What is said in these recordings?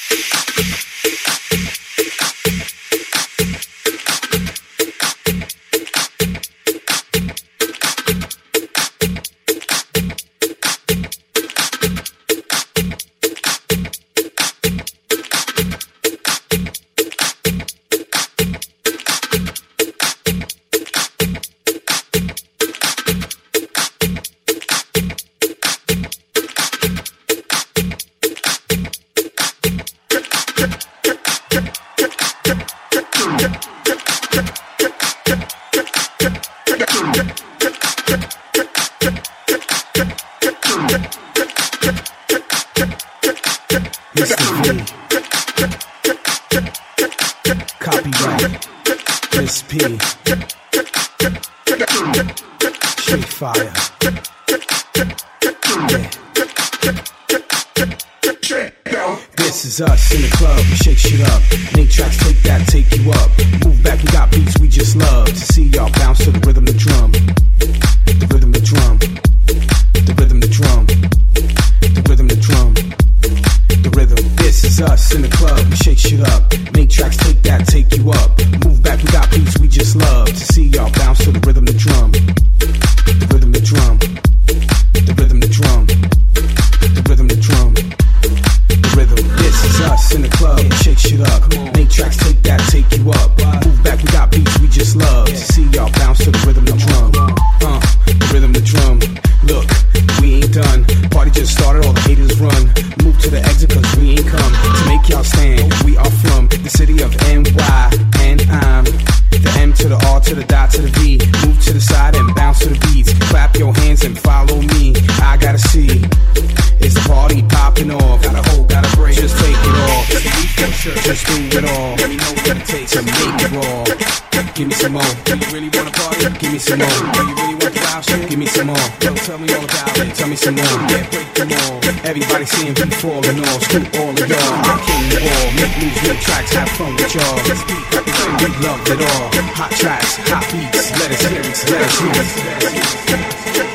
Copyright Miss P. Straight fire. This is us in the club, we shake shit up. Make tracks, take that, take you up. Move back, we got beats we just love. To see y'all bounce to the rhythm, the drum. The rhythm, the drum. The rhythm, the drum. The rhythm, the drum. The rhythm. This is us in the club, we shake shit up. Make tracks, take that, take you up. Move back, we got beats we just love. To see y'all bounce to the rhythm, the drum. The rhythm, the drum. The rhythm, the drum. The rhythm, the drum. The rhythm. This is us in the club, we shake shit up. Make tracks, take that, take you up. Move back, we got beats we just love. To see y'all bounce to the rhythm, the drum. The rhythm, the drum. Look, we ain't done. Party just started, all the haters run. Move to the exit cause we ain't come to make y'all stand. We are from the city of NY, and I'm the M to the R to the dot to the V. Move to the side and bounce to the beats. Clap your hands and follow me. I gotta see, is the party popping off? Gotta hold, gotta break, just take it off. Just do it all. Let me know what it takes to make it raw. Give me some more. Do you really wanna party? Give me some more. Do you really want the wild shit? Give me some more. Yo, tell me all about it. Tell me some more. Yeah, break them all. Everybody seeing me falling off. Screw all of y'all. I'm king of all. Make moves, make tracks, have fun with y'all. Let's keep representing. We love it all. Hot tracks, hot beats. Let us hear it. Let us hear it.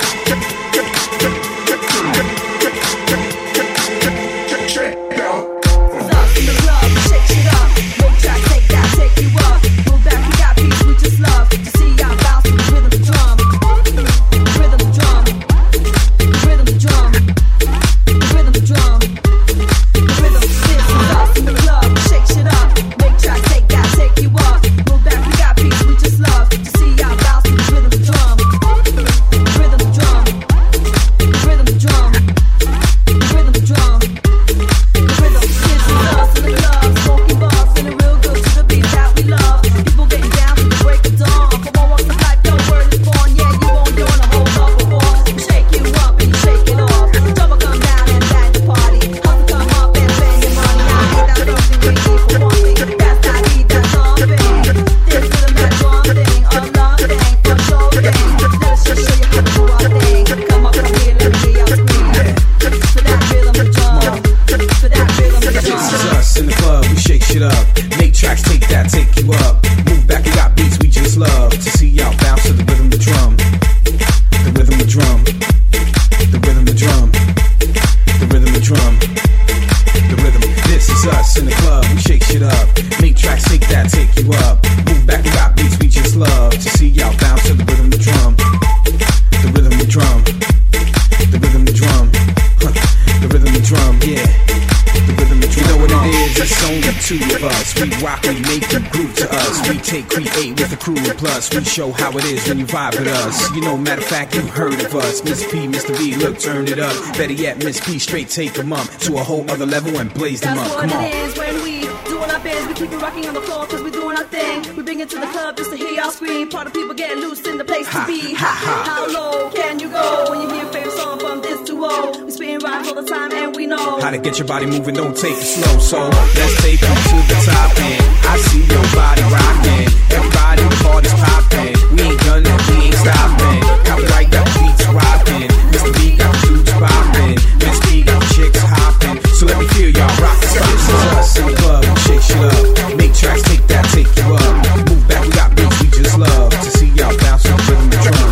We show how it is when you vibe with us. You know, matter of fact, you've heard of us. Miss P, Mr. V, look, turn it up. Better yet, Miss P, straight take them up to a whole other level and blaze them up. Come on. That's what it is when we doing our biz. We keep it rocking on the floor cause we doing our thing. We bring it to the club just to hear y'all scream. Part of people getting loose in the place to be. How low can you go when you hear a favorite song from this duo? We spitting rhymes all the time and we know how to get your body moving, don't take it slow. So let's take you to the top end. I see your body rocking. Everybody in the party's popping. We ain't done that, we ain't stopping. Copyright got the beats rocking. Mr. B got the dudes popping. Miss P got the chicks hopping. So let me feel y'all rockin'. This is us in the club, shake shit up. Make tracks, take that, take you up. Move back, we got beats we just love. To see y'all bounce on the rhythm, the drum.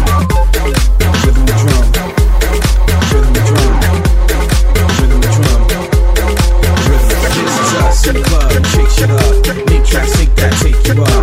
Rhythm, the drum. Rhythm, the drum. Rhythm, the drum. Rhythm. This is us you up.